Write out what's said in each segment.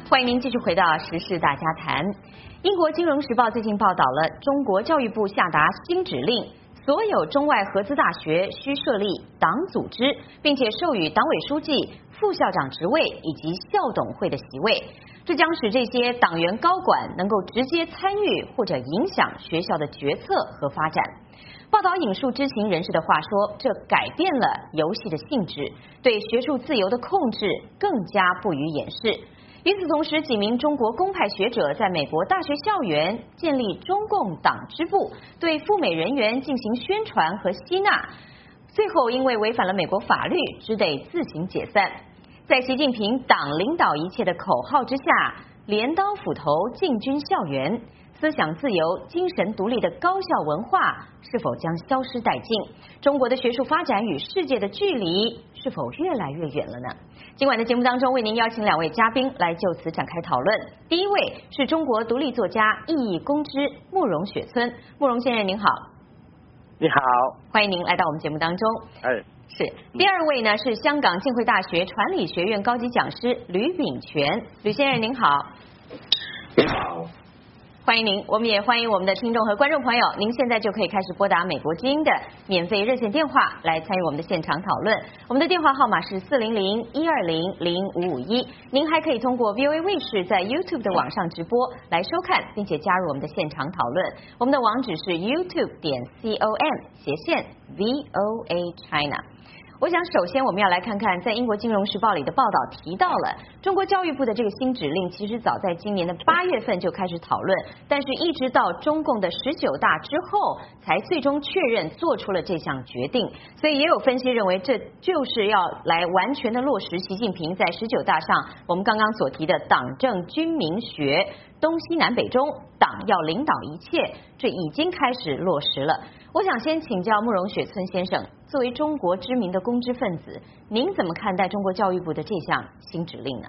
欢迎您继续回到时事大家谈。英国金融时报最近报道了中国教育部下达新指令，所有中外合资大学需设立党组织，并且授予党委书记、副校长职位以及校董会的席位。这将使这些党员高管能够直接参与或者影响学校的决策和发展。报道引述知情人士的话说，这改变了游戏的性质，对学术自由的控制更加不予掩饰。与此同时，几名中国公派学者在美国大学校园建立中共党支部，对赴美人员进行宣传和吸纳，最后因为违反了美国法律，只得自行解散。在习近平党领导一切的口号之下，镰刀斧头进军校园，思想自由、精神独立的高校文化是否将消失殆尽？中国的学术发展与世界的距离是否越来越远了呢？今晚的节目当中，为您邀请两位嘉宾来就此展开讨论。第一位是中国独立作家、意义公知慕容雪村，慕容先生您好。 你好， 欢迎您来到我们节目当中。是。第二位呢是香港浸会大学传理学院高级讲师吕秉权，吕先生您好。 你好。 欢迎您，我们也欢迎我们的听众和观众朋友，您现在就可以开始拨打美国之音的免费热线电话来参与我们的现场讨论。我们的电话号码是400-120-0551，您还可以通过 VOA 卫视在 YouTube 的网上直播来收看，并且加入我们的现场讨论。我们的网址是 youtube.com/VOA China。我想首先我们要来看看在英国金融时报里的报道提到了中国教育部的这个新指令，其实早在今年的8月份就开始讨论，但是一直到中共的19大之后才最终确认做出了这项决定。所以也有分析认为这就是要来完全的落实习近平在19大上我们刚刚所提的党政军民学东西南北中，党要领导一切，这已经开始落实了。我想先请教慕容雪村先生，作为中国知名的公知分子，您怎么看待中国教育部的这项新指令呢？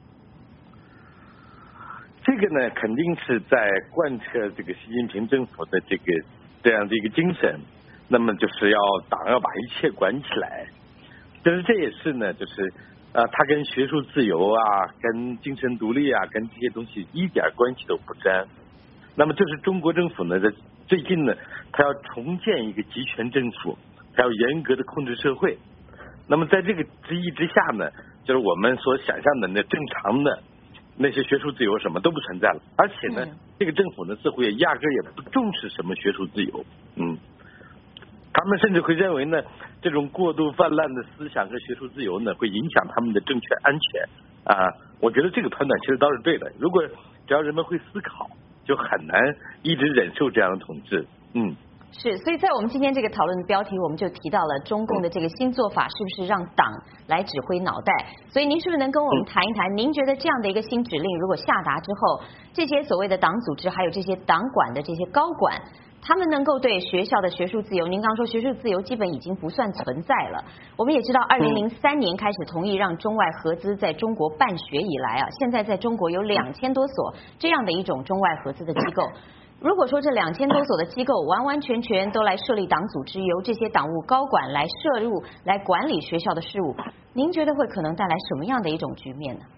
这个呢，肯定是在贯彻这个习近平政府的这样的一个精神，那么就是党要把一切管起来。但是这也是呢，就是它跟学术自由啊、跟精神独立啊、跟这些东西一点关系都不沾。那么这是中国政府呢，在最近呢，它要重建一个集权政府，它要严格的控制社会。那么在这个之意之下呢，就是我们所想象的那正常的那些学术自由什么都不存在了。而且呢，这个政府呢似乎也压根也不重视什么学术自由。他们甚至会认为呢，这种过度泛滥的思想和学术自由呢，会影响他们的政权安全啊。我觉得这个判断其实倒是对的。如果只要人们会思考，就很难一直忍受这样的统治。 是，所以在我们今天这个讨论的标题，我们就提到了中共的这个新做法是不是让党来指挥脑袋？所以您是不是能跟我们谈一谈，您觉得这样的一个新指令如果下达之后，这些所谓的党组织还有这些党管的这些高管，他们能够对学校的学术自由，您刚说学术自由基本已经不算存在了。我们也知道2003年开始同意让中外合资在中国办学以来啊，现在在中国有2000多所这样的一种中外合资的机构。如果说这2000多所的机构完完全全都来设立党组织，由这些党务高管来摄入来管理学校的事务，您觉得会可能带来什么样的一种局面呢？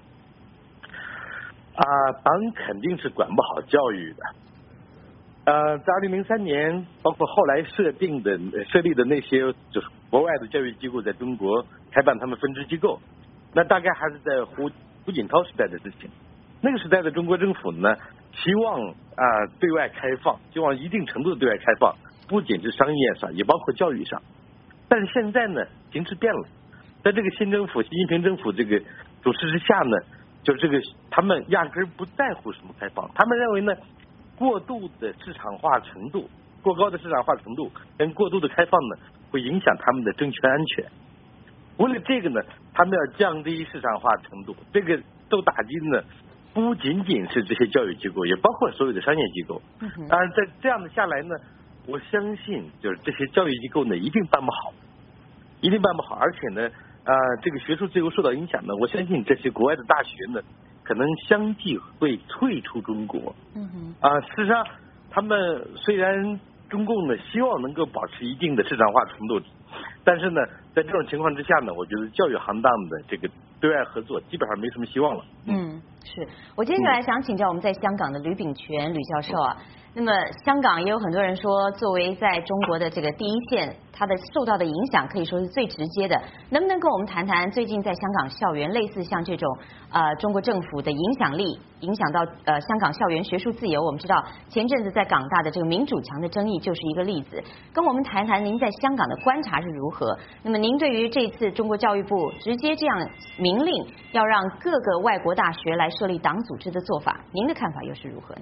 党肯定是管不好教育的。在2003年，包括后来设立的那些就是国外的教育机构在中国开办他们分支机构，那大概还是在胡锦涛时代的事情。那个时代的中国政府呢，希望对外开放，希望一定程度的对外开放，不仅是商业上，也包括教育上。但是现在呢，形势变了，在这个新政府、习近平政府这个主持之下呢，就是他们压根不在乎什么开放，他们认为呢，过度的市场化程度、过高的市场化程度跟过度的开放呢，会影响他们的政权安全。为了这个呢，他们要降低市场化程度，这个受打击呢，不仅仅是这些教育机构，也包括所有的商业机构。当然，在这样的下来呢，我相信就是这些教育机构呢，一定办不好，而且呢，这个学术自由受到影响呢，我相信这些国外的大学呢，可能相继会退出中国。事实上，他们虽然中共呢希望能够保持一定的市场化程度，但是呢，在这种情况之下呢，我觉得教育行当的这个对外合作基本上没什么希望了。 是我接下来想请教我们在香港的吕秉权吕教授啊。那么香港也有很多人说，作为在中国的这个第一线，它的受到的影响可以说是最直接的。能不能跟我们谈谈最近在香港校园类似像这种中国政府的影响力，影响到香港校园学术自由？我们知道前阵子在港大的这个民主墙的争议就是一个例子。跟我们谈谈您在香港的观察是如何？那么您对于这次中国教育部直接这样明令要让各个外国大学来设立党组织的做法，您的看法又是如何呢？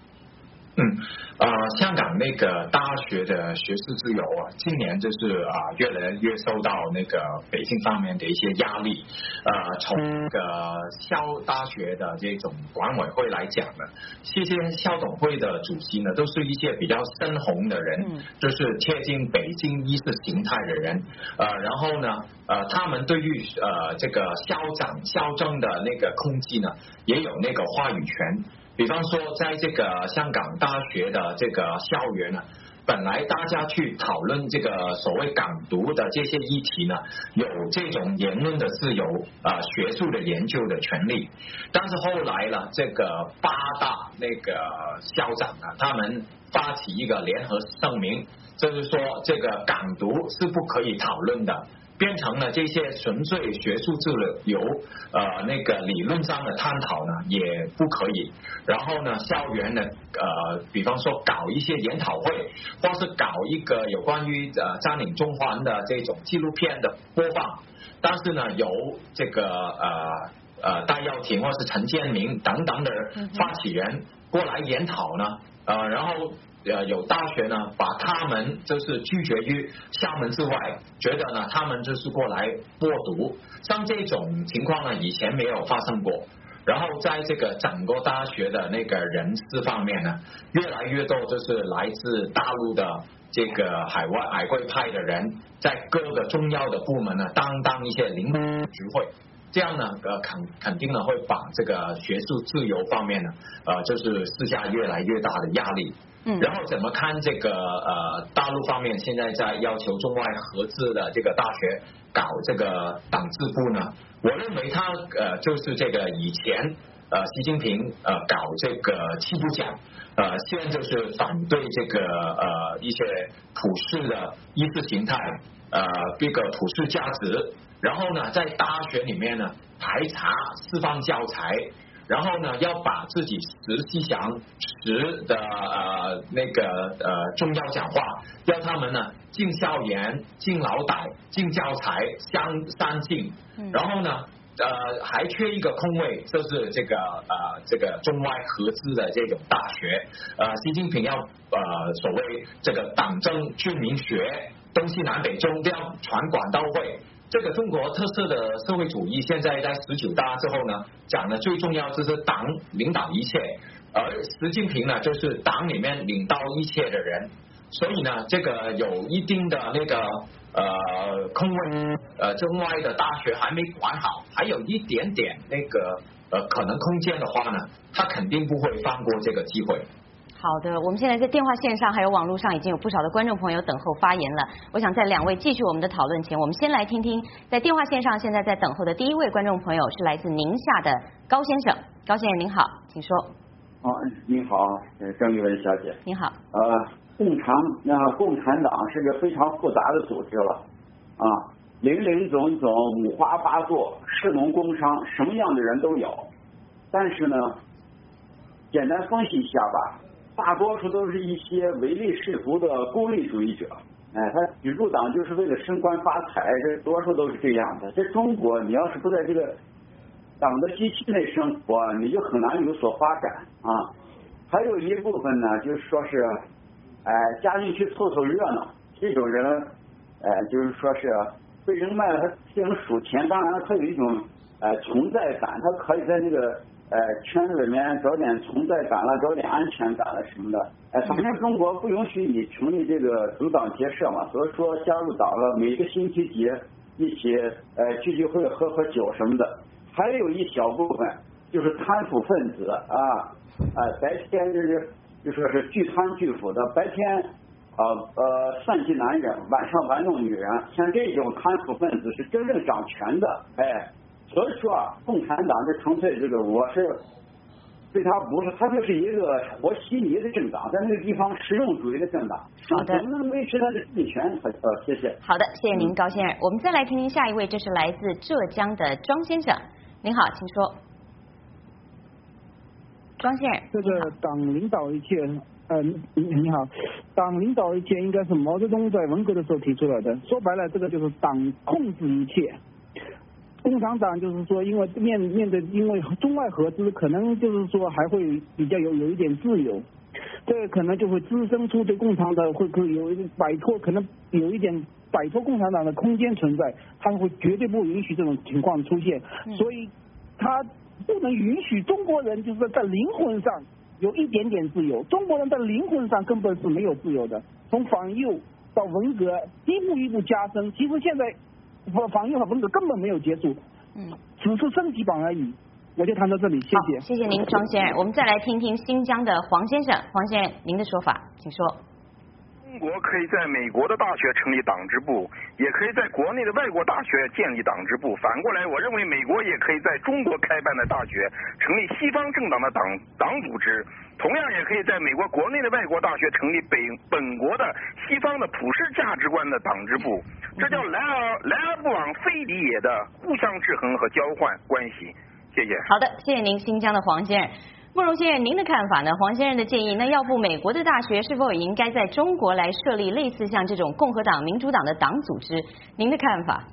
香港那个大学的学术自由啊，今年就是越来越受到那个北京方面的一些压力。从那个大学的这种管委会来讲呢，这些校董会的主席呢，都是一些比较深红的人，就是贴近北京意识形态的人。然后呢，他们对于这个校政的那个控制呢，也有那个话语权。比方说，在这个香港大学的这个校园呢，本来大家去讨论这个所谓港独的这些议题呢，有这种言论的自由学术的研究的权利。但是后来呢，这个8大那个校长啊，他们发起一个联合声明，就是说这个港独是不可以讨论的。变成了这些纯粹学术自由那个理论上的探讨呢也不可以。然后呢，校园呢比方说搞一些研讨会，或是搞一个有关于占领中环的这种纪录片的播放，但是呢由这个戴耀廷或是陈建明等等的发起人过来研讨呢，然后有大学呢把他们就是拒绝于校门之外，觉得呢他们就是过来播毒，像这种情况呢以前没有发生过。然后在这个整个大学的那个人事方面呢，越来越多就是来自大陆的这个海归派的人，在各个重要的部门呢当一些领导局会，这样呢肯定呢会把这个学术自由方面呢就是施下越来越大的压力。然后怎么看这个大陆方面现在在要求中外合资的这个大学搞这个党支部呢？我认为他就是这个以前习近平搞这个七部奖，现在就是反对这个一些普世的意识形态，这个普世价值，然后呢在大学里面呢排查释放教材。然后呢，要把自己实际想实的那个重要讲话，要他们呢进校园、进脑袋、进教材相近。然后呢，还缺一个空位，就是这个中外合资的这种大学。习近平要所谓这个党政军民学、东西南北中都要传管到位。这个中国特色的社会主义现在在19大之后呢，讲的最重要就是党领导一切，而习近平呢就是党里面领导一切的人，所以呢这个有一定的那个空位，中外的大学还没管好，还有一点点那个可能空间的话呢，他肯定不会放过这个机会。 好的，我们现在在电话线上还有网络上已经有不少的观众朋友等候发言了。我想在两位继续我们的讨论前，我们先来听听在电话线上现在在等候的第一位观众朋友是来自宁夏的高先生。高先生您好，请说。 您好，郑玉文小姐。 您好。 共产党是个非常复杂的组织了林林总总，五花八作，士农工商，什么样的人都有。但是呢，简单分析一下吧。大多数都是一些唯利是图的功利主义者，他举入党就是为了升官发财，这多数都是这样的。在中国，你要是不在这个党的机器内生活，你就很难有所发展还有一部分呢，就是说是，加进去凑凑热闹，这种人，就是说是被人脉了，他这种数钱，当然他有一种存在感，他可以在那个。圈子里面找点存在感了，找点安全感了什么的。反正中国不允许你成立这个组党结社嘛，所以说加入党了，每个星期几一起聚会喝酒什么的。还有一小部分就是贪腐分子白天就说是巨贪巨腐的，白天算计男人，晚上玩弄女人，像这种贪腐分子是真正掌权的， 所以说啊，共产党这纯粹这个我是对他不是，他就是一个和稀泥的政党，在那个地方实用主义的政党。 好的， 怎么能维持他的政权？谢谢。 好的，谢谢您，高先生。我们再来听听下一位，这是来自浙江的庄先生。您好，请说。庄先生， 这个党领导一切，你好，党领导一切应该是毛泽东在文革的时候提出来的。说白了，这个就是党控制一切。共产党就是说，因为面对因为中外合资，可能就是说还会比较有一点自由，这可能就会滋生出对共产党会有一摆脱，可能有一点摆脱共产党的空间存在，他会绝对不允许这种情况出现，所以他不能允许中国人就是在灵魂上有一点点自由，中国人在灵魂上根本是没有自由的，从反右到文革一步一步加深，其实现在反右和文革根本没有结束，只是升级版而已。我就谈到这里，谢谢。 谢谢您，庄先生。我们再来听听新疆的黄先生。黄先生，您的说法，请说。 中国可以在美国的大学成立党支部，也可以在国内的外国大学建立党支部。反过来，我认为美国也可以在中国开办的大学成立西方政党的党组织，同样也可以在美国国内的外国大学成立本国的西方的普世价值观的党支部。这叫来而不往非礼也的互相制衡和交换关系。谢谢。 好的，谢谢您，新疆的黄先生。慕容先生，您的看法呢？黄先生的建议，那要不美国的大学是否也应该在中国来设立类似像这种共和党、民主党的党组织？您的看法？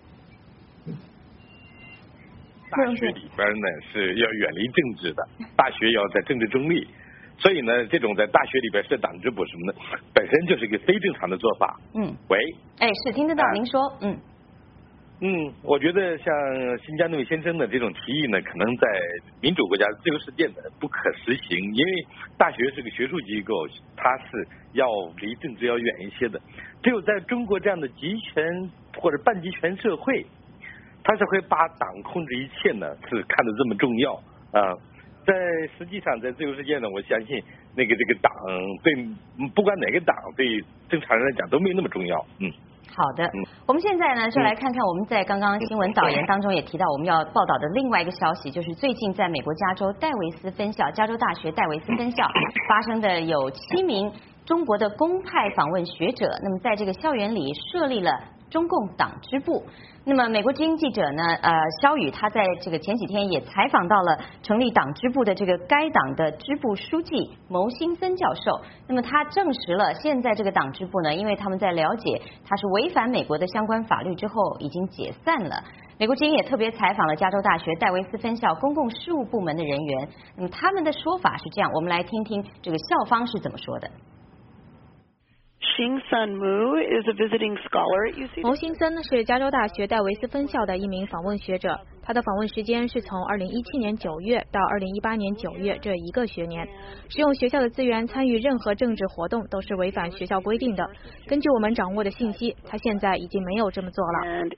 大学里边呢是要远离政治的，大学要在政治中立，所以呢，这种在大学里边设党支部什么的，本身就是一个非正常的做法。喂， 哎，是听得到，您说， 我觉得像新疆那位先生的这种提议呢，可能在民主国家、自由世界呢不可实行，因为大学是个学术机构，它是要离政治要远一些的。只有在中国这样的集权或者半集权社会，它是会把党控制一切呢，是看得这么重要啊。在实际上，在自由世界呢，我相信这个党对不管哪个党对正常人来讲都没那么重要。 好的，我们现在呢就来看看我们在刚刚新闻导言当中也提到我们要报道的另外一个消息，就是最近在美国加州戴维斯分校，加州大学戴维斯分校发生的有7名中国的公派访问学者，那么在这个校园里设立了中共党支部。那么美国之音记者呢肖宇他在这个前几天也采访到了成立党支部的这个该党的支部书记牟新森教授，那么他证实了现在这个党支部呢，因为他们在了解他是违反美国的相关法律之后已经解散了。美国之音也特别采访了加州大学戴维斯分校公共事务部门的人员，那么他们的说法是这样，我们来听听这个校方是怎么说的。 牟新森是加州大学戴维斯分校的一名访问学者，他的访问时间是从2017年9月到2018年9月这一个学年。使用学校的资源参与任何政治活动都是违反学校规定的。根据我们掌握的信息，他现在已经没有这么做了。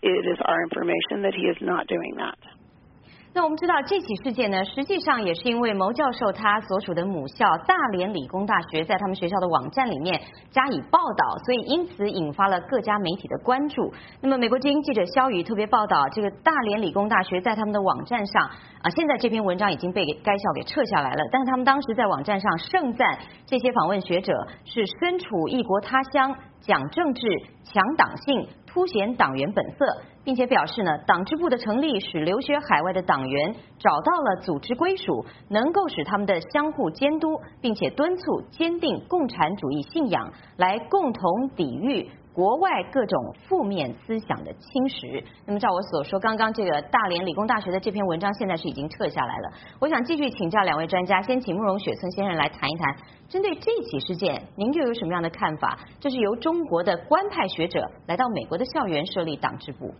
那我们知道这起事件呢，实际上也是因为牟教授他所属的母校大连理工大学在他们学校的网站里面加以报道，所以因此引发了各家媒体的关注。那么美国之音记者肖宇特别报道，这个大连理工大学在他们的网站上现在这篇文章已经被该校给撤下来了，但是他们当时在网站上盛赞这些访问学者是身处异国他乡，讲政治、强党性，凸显党员本色，并且表示呢，党支部的成立使留学海外的党员找到了组织归属，能够使他们的相互监督，并且敦促坚定共产主义信仰，来共同抵御国外各种负面思想的侵蚀。那么照我所说，刚刚这个大连理工大学的这篇文章现在是已经撤下来了。我想继续请教2位专家，先请慕容雪村先生来谈一谈，针对这起事件，您又有什么样的看法？这是由中国的官派学者来到美国的校园设立党支部。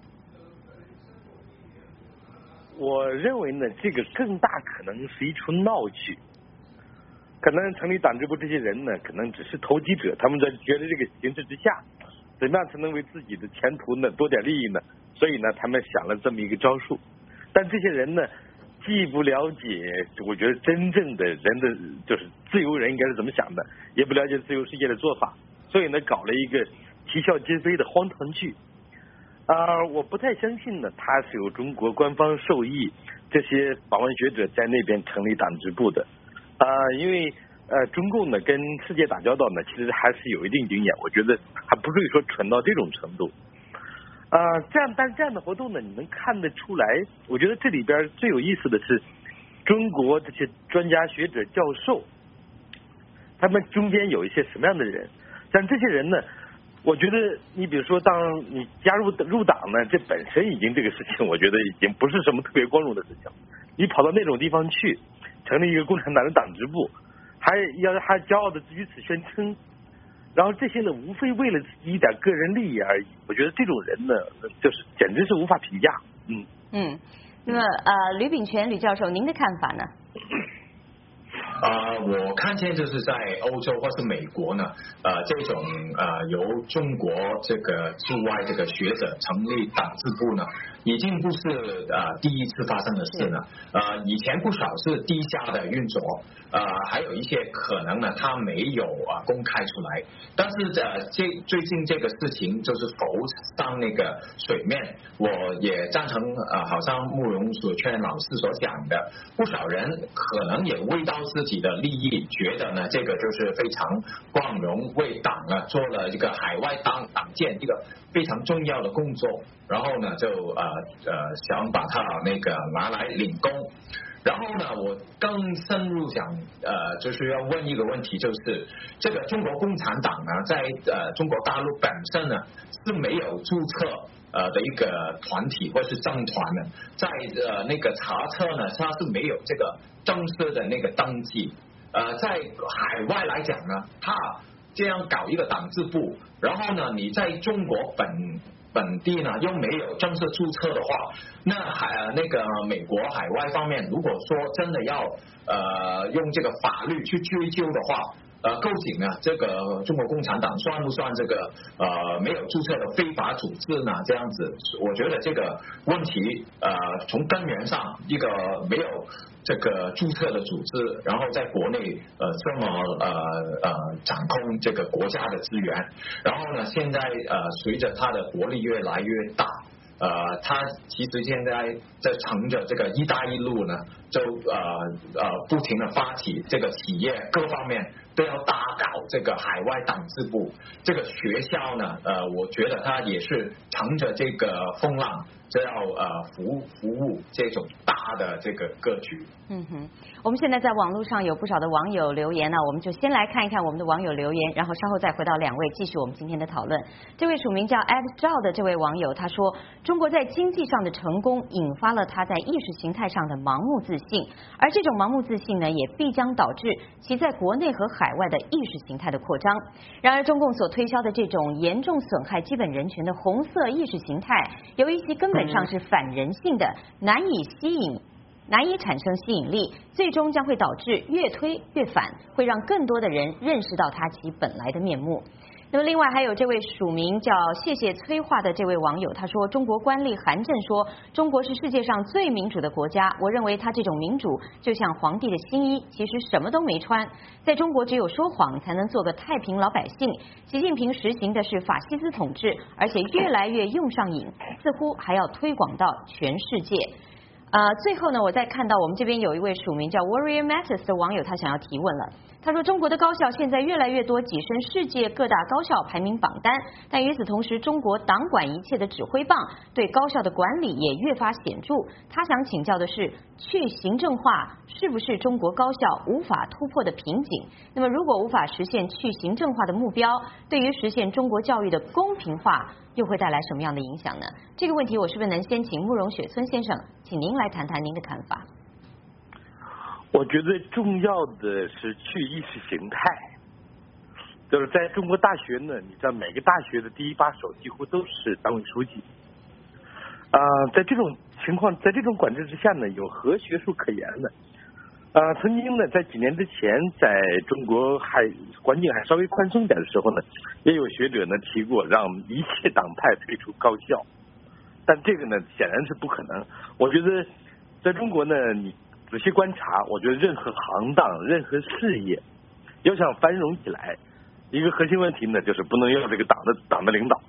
我认为呢，这个更大可能是一出闹剧。可能成立党支部这些人呢，可能只是投机者，他们在觉得这个形势之下，怎么样才能为自己的前途呢多点利益呢？所以呢，他们想了这么一个招数。但这些人呢，既不了解，我觉得真正的人的就是自由人应该是怎么想的，也不了解自由世界的做法，所以呢，搞了一个啼笑皆非的荒唐剧。 我不太相信呢，他是由中国官方授意这些访问学者在那边成立党支部的。因为中共呢跟世界打交道呢，其实还是有一定经验，我觉得还不至于说蠢到这种程度。但是这样的活动呢，你能看得出来，我觉得这里边最有意思的是，中国这些专家学者教授，他们中间有一些什么样的人？像这些人呢，我觉得你比如说，当你加入党呢，这本身已经这个事情，我觉得已经不是什么特别光荣的事情。你跑到那种地方去，成立一个共产党的党支部，还骄傲的于此宣称，然后这些呢，无非为了自己一点个人利益而已。我觉得这种人呢，就是简直是无法评价。 那么吕秉权吕教授，您的看法呢？ 我看见就是在欧洲或是美国呢，这种由中国这个驻外这个学者成立党支部呢，已经不是第一次发生的事了。以前不少是地下的运作，还有一些可能呢，他没有公开出来。但是最近这个事情就是浮上那个水面，我也赞成好像慕容所劝老师所讲的，不少人可能也为到自己的利益，觉得呢这个就是非常光荣，为党呢做了这个海外党建这个非常重要的工作，然后呢就想把它那个拿来领功。然后呢，我更深入想就是要问一个问题，就是这个中国共产党呢，在中国大陆本身呢是没有注册的一个团体或是政团的，在那个查册呢，它是没有这个正式的那个登记。在海外来讲呢，他这样搞一个党支部，然后呢，你在中国本地呢又没有正式注册的话，那那个美国海外方面，如果说真的要用这个法律去追究的话，构成呢这个中国共产党算不算这个没有注册的非法组织呢？这样子，我觉得这个问题从根源上，一个没有这个注册的组织，然后在国内这么掌控这个国家的资源，然后呢，现在随着它的国力越来越大，它其实现在在乘着这个“一带一路”呢，就不停的发起这个企业各方面都要打搞这个海外党支部。这个学校呢，我觉得它也是乘着这个风浪，就要服务这种大的这个格局。 我们现在在网络上有不少的网友留言呢，我们就先来看一看我们的网友留言，然后稍后再回到两位继续我们今天的讨论。这位署名叫 Ed 赵的这位网友他说，中国在经济上的成功引发了他在意识形态上的盲目自信，而这种盲目自信呢，也必将导致其在国内和海外的意识形态的扩张。然而中共所推销的这种严重损害基本人权的红色意识形态，由于其根本上是反人性的，难以产生吸引力，最终将会导致越推越反，会让更多的人认识到它其本来的面目。那么另外还有这位署名叫谢谢催化的这位网友，他说中国官吏韩正说中国是世界上最民主的国家，我认为他这种民主就像皇帝的新衣，其实什么都没穿。在中国只有说谎才能做个太平老百姓，习近平实行的是法西斯统治，而且越来越用上瘾，似乎还要推广到全世界。最后呢，我再看到我们这边有一位署名叫 Warrior Matters 的网友，他想要提问了。他说中国的高校现在越来越多跻身世界各大高校排名榜单，但与此同时，中国党管一切的指挥棒对高校的管理也越发显著。他想请教的是，去行政化是不是中国高校无法突破的瓶颈？那么如果无法实现去行政化的目标，对于实现中国教育的公平化又会带来什么样的影响呢？这个问题我是不是能先请慕容雪村先生，请您来谈谈您的看法？ 我觉得重要的是去意识形态，就是在中国大学呢，你知道每个大学的第一把手几乎都是党委书记，在这种情况，在这种管制之下呢，有何学术可言呢？曾经呢，在几年之前，在中国环境还稍微宽松点的时候呢，也有学者呢提过让一切党派退出高校，但这个呢显然是不可能。我觉得在中国呢，你仔细观察，我觉得任何行当、任何事业要想繁荣起来，一个核心问题呢，就是不能要这个党的领导。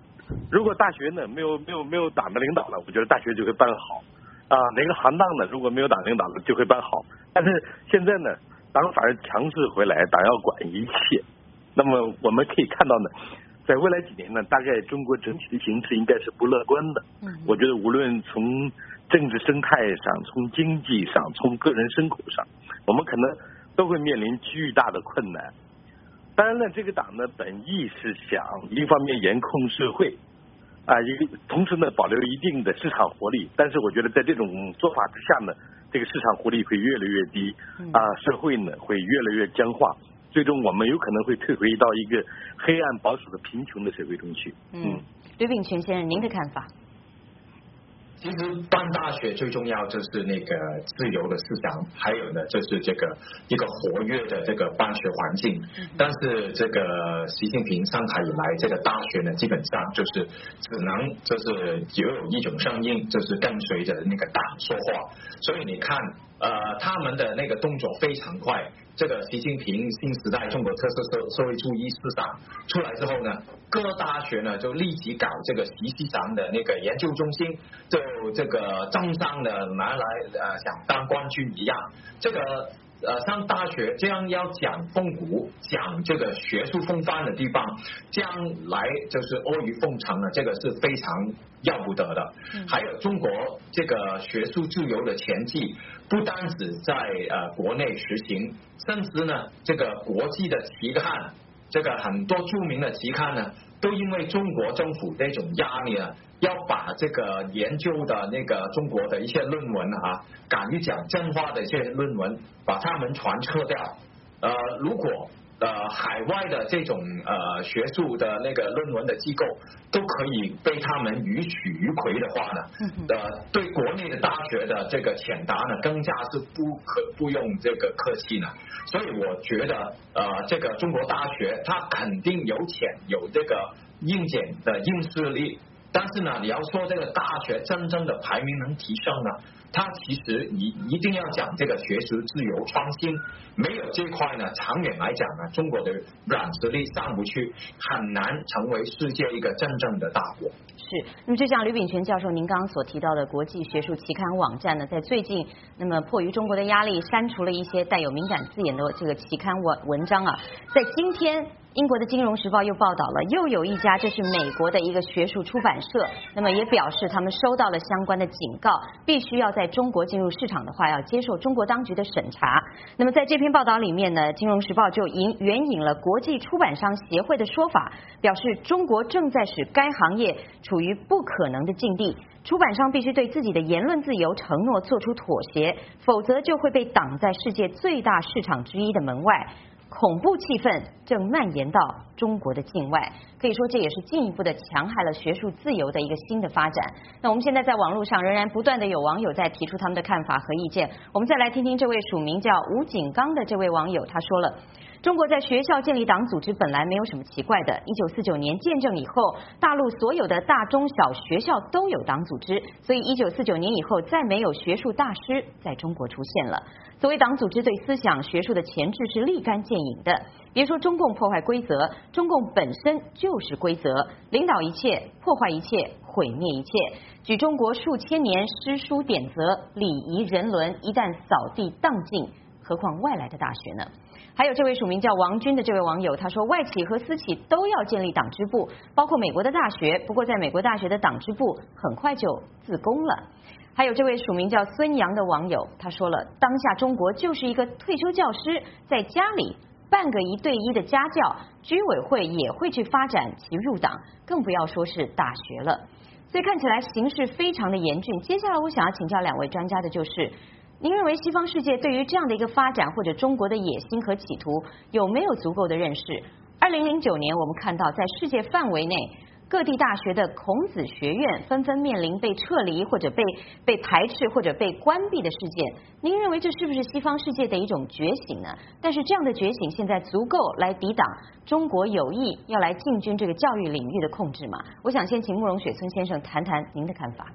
如果大学呢没有党的领导了，我觉得大学就会办好啊。哪个行当呢如果没有党领导了就会办好。但是现在呢，党反而强势回来，党要管一切。那么我们可以看到呢，在未来几年呢，大概中国整体的形势应该是不乐观的。我觉得无论从政治生态上、从经济上、从个人生活上，我们可能都会面临巨大的困难。当然呢，这个党呢本意是想一方面严控社会啊，同时呢保留一定的市场活力，但是我觉得在这种做法之下呢，这个市场活力会越来越低啊，社会呢会越来越僵化，最终我们有可能会退回到一个黑暗保守的贫穷的社会中去。 吕秉权先生，您的看法？ 其实办大学最重要就是那个自由的思想，还有呢就是这个一个活跃的这个办学环境。但是这个习近平上台以来，这个大学呢基本上就是只能就是有一种声音，就是跟随着那个党说话。所以你看他们的那个动作非常快。这个习近平新时代中国特色社会主义思想出来之后呢，各大学呢就立即搞这个习思想的那个研究中心，就这个争上的拿来想当冠军一样。这个上大学这样要讲风骨，讲这个学术风范的地方，这样来就是阿谀奉承呢，这个是非常要不得的。还有中国这个学术自由的前进，不单只在国内实行，甚至呢这个国际的期刊，这个很多著名的期刊呢，都因为中国政府这种压力呢，要把这个研究的那个中国的一些论文敢于讲真话的一些论文，把它们传撤掉。如果海外的这种学术的那个论文的机构都可以被他们予取予亏的话呢，对国内的大学的这个谴答呢，更加是不用这个客气呢。所以我觉得这个中国大学它肯定有钱，有这个硬件的硬实力，但是呢，你要说这个大学真正的排名能提升呢，它其实一定要讲这个学术自由创新，没有这块呢，长远来讲呢，中国的软实力上不去，很难成为世界一个真正的大国。 是，那么就像吕秉权教授您刚刚所提到的，国际学术期刊网站呢，在最近那么迫于中国的压力，删除了一些带有敏感字眼的这个期刊文章啊，在今天。英国的《金融时报》又报道了，又有一家这是美国的一个学术出版社，那么也表示他们收到了相关的警告，必须要在中国进入市场的话，要接受中国当局的审查。那么在这篇报道里面呢，《金融时报》就援引了国际出版商协会的说法，表示中国正在使该行业处于不可能的境地，出版商必须对自己的言论自由承诺做出妥协，否则就会被挡在世界最大市场之一的门外。恐怖气氛正蔓延到中国的境外，可以说这也是进一步的强害了学术自由的一个新的发展。那我们现在在网络上仍然不断的有网友在提出他们的看法和意见，我们再来听听这位署名叫吴景刚的这位网友，他说了。中国在学校建立党组织本来没有什么奇怪的。1949年建政以后，大陆所有的大中小学校都有党组织，所以1949年以后再没有学术大师在中国出现了。所谓党组织对思想学术的钳制是立竿见影的。别说中共破坏规则，中共本身就是规则，领导一切，破坏一切，毁灭一切。举中国数千年诗书典则、礼仪人伦，一旦扫地荡尽，何况外来的大学呢？还有这位署名叫王军的这位网友，他说外企和私企都要建立党支部，包括美国的大学，不过在美国大学的党支部很快就自攻了。还有这位署名叫孙杨的网友，他说了，当下中国就是一个退休教师在家里办个1对1的家教，居委会也会去发展其入党，更不要说是大学了。所以看起来形势非常的严峻。接下来我想要请教两位专家的就是，您认为西方世界对于这样的一个发展或者中国的野心和企图有没有足够的认识？2009年我们看到在世界范围内各地大学的孔子学院纷纷面临被撤离或者被排斥或者被关闭的事件，您认为这是不是西方世界的一种觉醒呢？但是这样的觉醒现在足够来抵挡中国有意要来进军这个教育领域的控制吗？我想先请慕容雪村先生谈谈您的看法。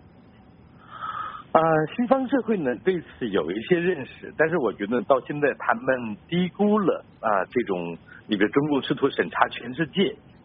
西方社会呢对此有一些认识，但是我觉得到现在他们低估了这种中共试图审查全世界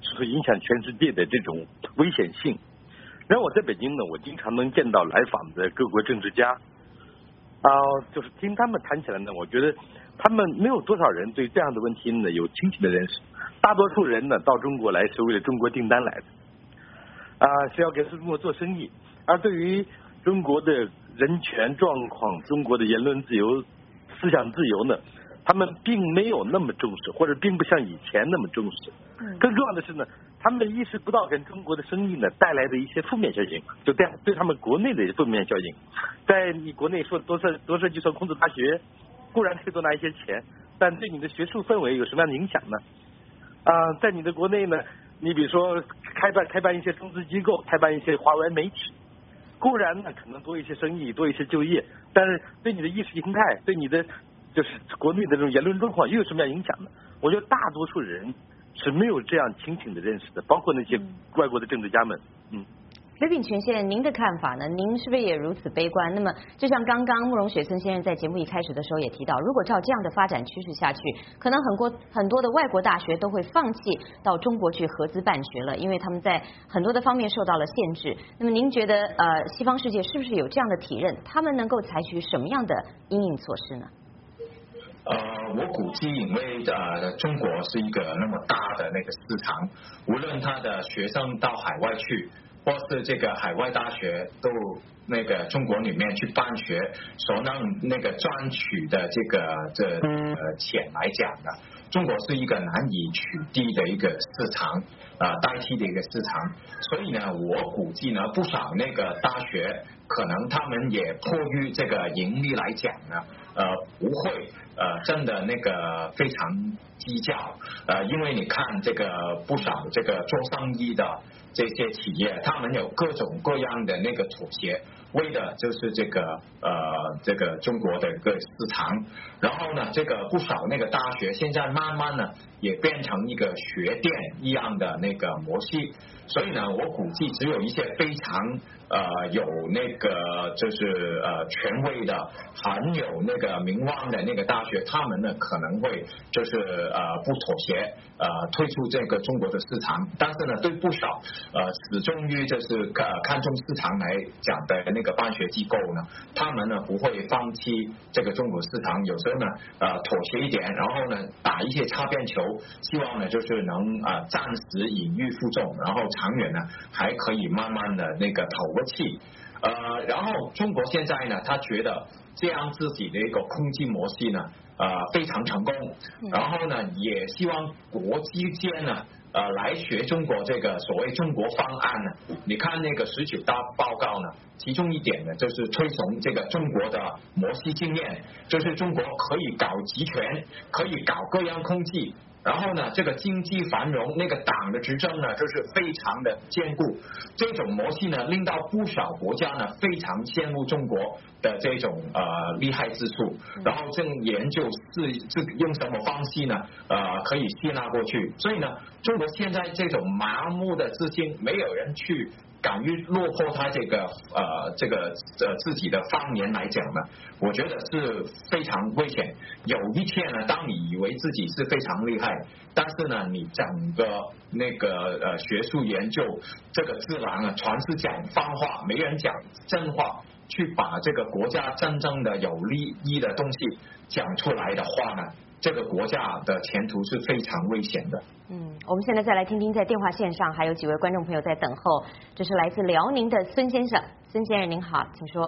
会影响全世界的这种危险性。然后我在北京呢，我经常能见到来访的各国政治家，就是听他们谈起来呢，我觉得他们没有多少人对这样的问题呢有清晰的认识。大多数人呢到中国来是为了中国订单来的，是要给中国做生意。而对于中国的人权状况、中国的言论自由、思想自由呢，他们并没有那么重视，或者并不像以前那么重视。更重要的是呢，他们意识不到跟中国的生意呢带来的一些负面效应，就对他们国内的负面效应。在你国内说多设计孔子大学，固然可以多拿一些钱，但对你的学术氛围有什么样的影响呢？在你的国内呢，你比如说开办一些中资机构，开办一些华为媒体，固然呢可能多一些生意，多一些就业，但是对你的意识形态，对你的就是国内的这种言论状况又有什么样影响呢？我觉得大多数人是没有这样清醒的认识的，包括那些外国的政治家们。 刘炳全先生，您的看法呢？您是不是也如此悲观？那么，就像刚刚慕容雪村先生在节目一开始的时候也提到，如果照这样的发展趋势下去，可能很多的外国大学都会放弃到中国去合资办学了，因为他们在很多的方面受到了限制。那么，您觉得西方世界是不是有这样的体认？他们能够采取什么样的因应措施呢？ 我估计，因为中国是一个那么大的那个市场，无论他的学生到海外去，或是这个海外大学都那个中国里面去办学，所能那个赚取的钱来讲呢，中国是一个难以取缔的一个市场，代替的一个市场。所以呢，我估计呢，不少那个大学可能他们也迫于这个盈利来讲呢，不会真的那个非常计较，因为你看这个不少这个做生意的这些企业，他们有各种各样的那个妥协，为的就是这个中国的一个市场。然后呢，这个不少那个大学现在慢慢呢也变成一个学店一样的那个模式。所以呢，我估计只有一些非常有那个就是权威的、很有那个名望的那个大学，他们呢可能会就是不妥协，退出这个中国的市场。但是呢，对不少始终于就是看重市场来讲的那个办学机构呢，他们呢不会放弃这个中国市场，有时候呢妥协一点，然后呢打一些擦边球，希望呢就是能暂时隐喻负重，然后长远呢还可以慢慢的那个透个气。然后中国现在呢，他觉得这样自己的一个空气模式呢非常成功，然后呢也希望国际间呢来学中国这个所谓中国方案呢。你看那个19大报告呢，其中一点呢就是推崇这个中国的模式经验，就是中国可以搞集权，可以搞各样空气，然后呢这个经济繁荣，那个党的执政呢就是非常的坚固。这种模式呢令到不少国家呢非常羡慕中国的这种厉害之处，然后正研究是用什么方式呢可以吸纳过去。所以呢，中国现在这种盲目的自信，没有人去敢于落破他这个自己的方言来讲呢，我觉得是非常危险。有一天呢，当你以为自己是非常厉害，但是呢，你整个那个学术研究这个自然啊，全是讲方话，没人讲真话，去把这个国家真正的有利益的东西讲出来的话呢，这个国家的前途是非常危险的。 我们现在再来听听在电话线上还有几位观众朋友在等候，这是来自辽宁的孙先生。孙先生您好，请说。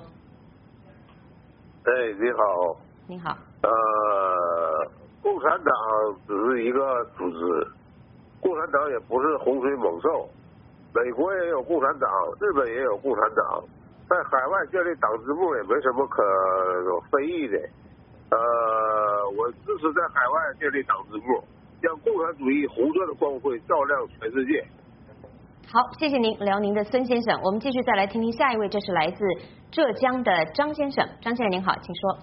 你好。 您好。 共产党只是一个组织，共产党也不是洪水猛兽。美国也有共产党，日本也有共产党，在海外建立党支部也没什么可非议的。我支持在海外建立党支部，将共产主义红色的光辉照亮全世界。 好，谢谢您，辽宁的孙先生。我们继续再来听听下一位，这是来自浙江的张先生。张先生您好，请说。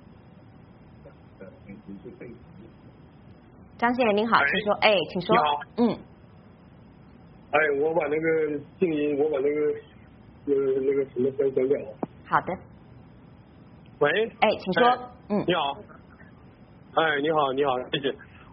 张先生您好，请说。请说。你好。 我把那个静音，我把那个什么关掉。 好的。 喂。 请说。 你好。你好，谢谢。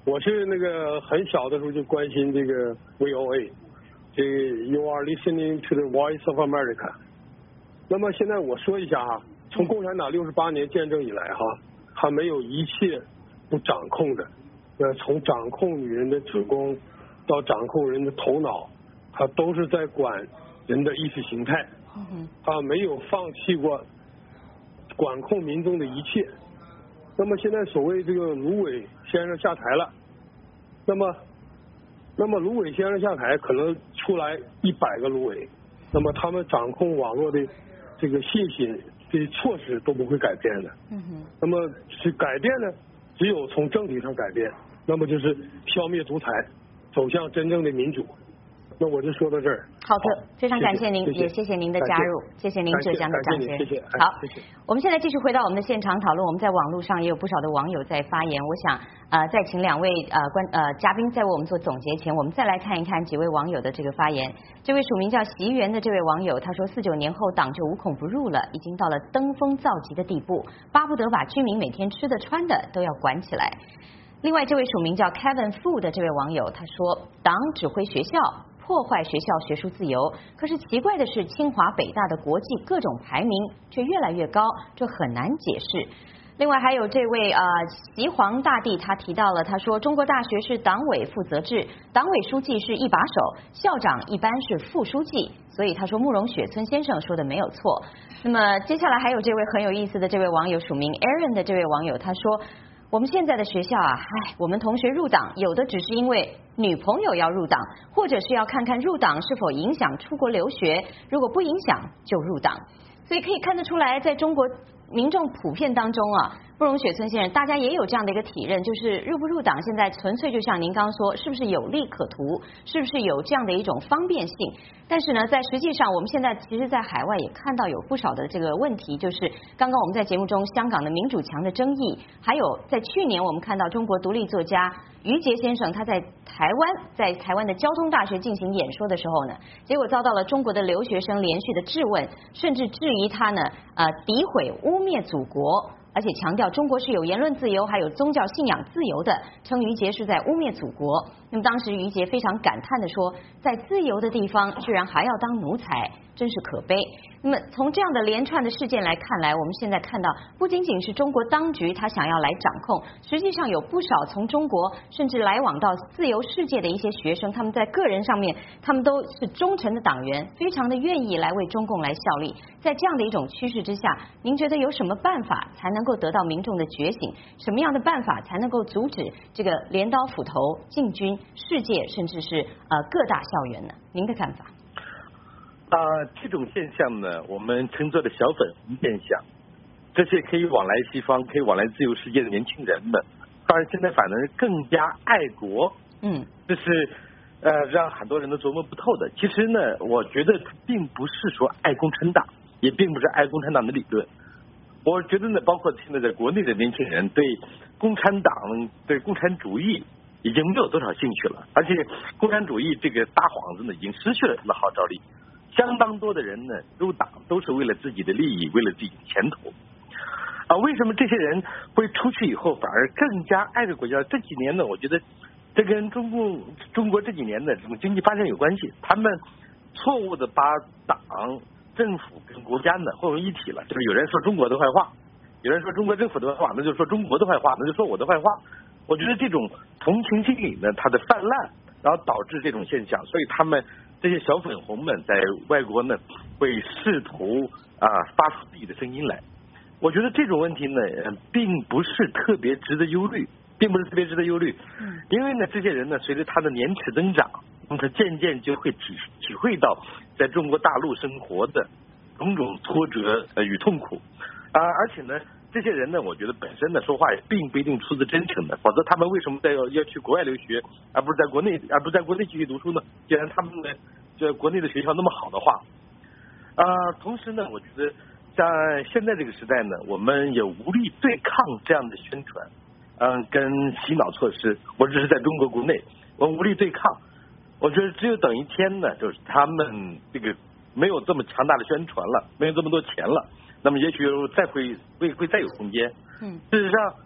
我是那个很小的时候就关心这个 VOA， 这个 You are listening to the Voice of America。那么现在我说一下哈，从共产党68年建政以来哈，他没有一切不掌控的，从掌控女人的子宫到掌控人的头脑，他都是在管人的意识形态，他没有放弃过管控民众的一切。那么现在所谓这个卢伟先生下台了，那么卢伟先生下台，可能出来100个卢伟，那么他们掌控网络的这个信息的措施都不会改变的。那么是改变呢，只有从政体上改变，那么就是消灭独裁，走向真正的民主。那我就说到这儿。 好的，非常感谢您，也谢谢您的加入，谢谢您浙江的掌声。好，我们现在继续回到我们的现场讨论。我们在网络上也有不少的网友在发言。我想在请2位嘉宾在为我们做总结前，我们再来看一看几位网友的这个发言。这位署名叫习园的这位网友，他说49年后党就无孔不入了，已经到了登峰造极的地步，巴不得把居民每天吃的穿的都要管起来。另外这位署名叫 Kevin Fu 的这位网友，他说党指挥学校，破坏学校学术自由，可是奇怪的是，清华北大的国际各种排名却越来越高，这很难解释。另外还有这位习皇大帝，他提到了，他说中国大学是党委负责制，党委书记是一把手，校长一般是副书记，所以他说慕容雪村先生说的没有错。那么接下来还有这位很有意思的这位网友署名 Aaron 的这位网友，他说我们现在的学校啊，我们同学入党有的只是因为女朋友要入党，或者是要看看入党是否影响出国留学，如果不影响就入党。所以可以看得出来，在中国民众普遍当中啊，慕容雪村先生大家也有这样的一个体认，就是入不入党现在纯粹就像您刚刚说，是不是有利可图，是不是有这样的一种方便性。但是呢，在实际上我们现在其实在海外也看到有不少的这个问题，就是刚刚我们在节目中香港的民主墙的争议，还有在去年我们看到中国独立作家于杰先生他在台湾的交通大学进行演说的时候呢，结果遭到了中国的留学生连续的质问，甚至质疑他呢诋毁污蔑祖国，而且强调中国是有言论自由还有宗教信仰自由的，称于杰是在污蔑祖国。那么当时于杰非常感叹地说，在自由的地方居然还要当奴才，真是可悲。那么从这样的连串的事件来看来，我们现在看到不仅仅是中国当局他想要来掌控，实际上有不少从中国甚至来往到自由世界的一些学生，他们在个人上面他们都是忠诚的党员，非常的愿意来为中共来效力。在这样的一种趋势之下，您觉得有什么办法才能够得到民众的觉醒？什么样的办法才能够阻止这个镰刀斧头进军世界甚至是各大校园呢？您的看法？ 这种现象呢，我们称作的小粉红现象，这些可以往来西方、可以往来自由世界的年轻人们，当然现在反而更加爱国，这是让很多人都琢磨不透的。其实呢，我觉得并不是说爱共产党，也并不是爱共产党的理论。我觉得呢，包括现在在国内的年轻人对共产党、对共产主义已经没有多少兴趣了，而且共产主义这个大幌子呢，已经失去了它的号召力。相当多的人呢入党都是为了自己的利益，为了自己的前途。为什么这些人会出去以后反而更加爱着国家？这几年呢，我觉得这跟中国这几年的这种经济发展有关系。他们错误的把党、政府跟国家呢混为一体了，就是有人说中国的坏话，有人说中国政府的坏话，那就说中国的坏话，那就说我的坏话。我觉得这种同情心理呢，它的泛滥，然后导致这种现象，所以他们这些小粉红们在外国呢，会试图发出自己的声音来。我觉得这种问题呢，并不是特别值得忧虑，因为呢，这些人呢，随着他的年齿增长，那么他渐渐就会体会到在中国大陆生活的种种挫折与痛苦而且呢，这些人呢，我觉得本身呢说话也并不一定出自真诚的，否则他们为什么要去国外留学，而不是在国内继续读书呢？既然他们呢，这国内的学校那么好的话，同时呢，我觉得在现在这个时代呢，我们也无力对抗这样的宣传，跟洗脑措施。我只是在中国国内，我无力对抗。我觉得只有等一天呢，就是他们这个没有这么强大的宣传了，没有这么多钱了。那么也许再会再有空间。事实上，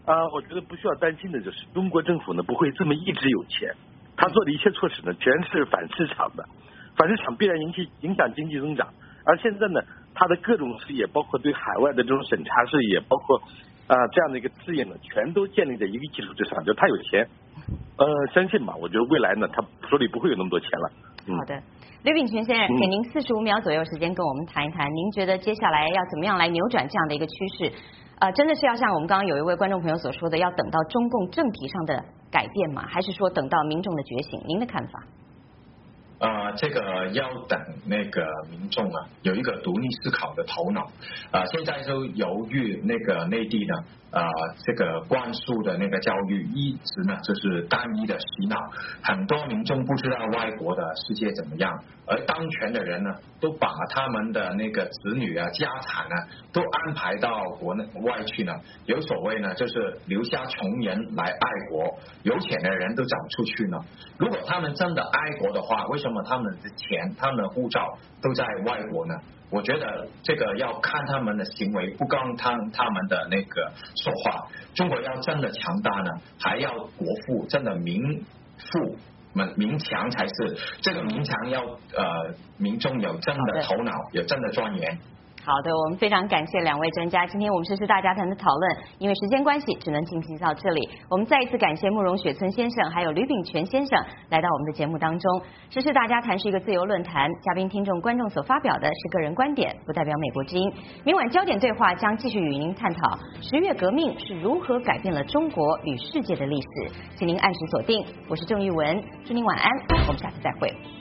我觉得不需要担心的就是中国政府呢不会这么一直有钱，他做的一切措施呢全是反市场的，反市场必然影响经济增长。而现在呢，他的各种事业，包括对海外的这种审查事业，包括这样的一个事业呢，全都建立在一个基础之上，就他有钱。相信吧，我觉得未来呢，他手里不会有那么多钱了。 好的，吕秉权先生，给您45秒左右时间跟我们谈一谈，您觉得接下来要怎么样来扭转这样的一个趋势？真的是要像我们刚刚有一位观众朋友所说的，要等到中共政体上的改变吗？还是说等到民众的觉醒？您的看法？ 这个要等那个民众啊有一个独立思考的头脑。现在就由于那个内地呢，这个灌输的那个教育一直呢就是单一的洗脑，很多民众不知道外国的世界怎么样，而当权的人呢都把他们的那个子女啊家产啊都安排到国内外去呢，有所谓呢就是留下穷人来爱国，有钱的人都走出去呢。如果他们真的爱国的话，为什么他们的钱他们的护照都在外国呢？我觉得这个要看他们的行为，不光他们的那个说话。中国要真的强大呢，还要国富真的民强才是。这个民强要民众有真的头脑，有真的钻研。 好的，我们非常感谢两位专家。今天我们时事大家谈的讨论，因为时间关系，只能进行到这里。我们再一次感谢慕容雪村先生，还有吕秉权先生来到我们的节目当中。时事大家谈是一个自由论坛，嘉宾、听众、观众所发表的是个人观点，不代表美国之音。明晚焦点对话将继续与您探讨10月革命是如何改变了中国与世界的历史，请您按时锁定。我是郑玉文，祝您晚安，我们下次再会。